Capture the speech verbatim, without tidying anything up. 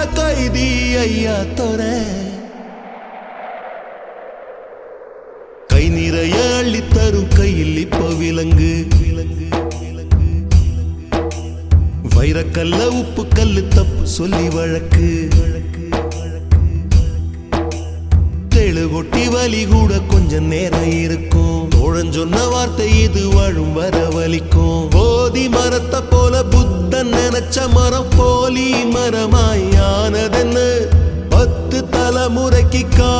கைதி ஐயா தோர கை நிறைய அள்ளித்தரும் கையில் இப்ப விலங்கு விலங்கு வைரக்கல்ல உப்பு கல்லு தப்பு சொல்லி வழக்கு தேழு கொட்டி வலி கூட கொஞ்சம் நேரம் இருக்கும் தோழன் சொன்ன வார்த்தை இது வாழும் வர வலிக்கும் போதி மரத்தை போல புத்தன் நினைச்ச மரம் போலி மரமாய் ஆனதென்னு பத்து தலைமுறைக்கு